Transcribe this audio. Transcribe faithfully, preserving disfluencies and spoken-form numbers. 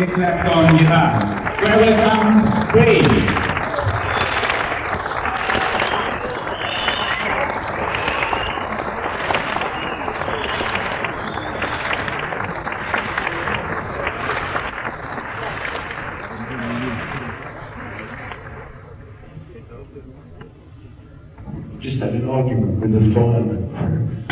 Eric Clapton guitar. Welcome, Queen. Just had an argument with the fireman.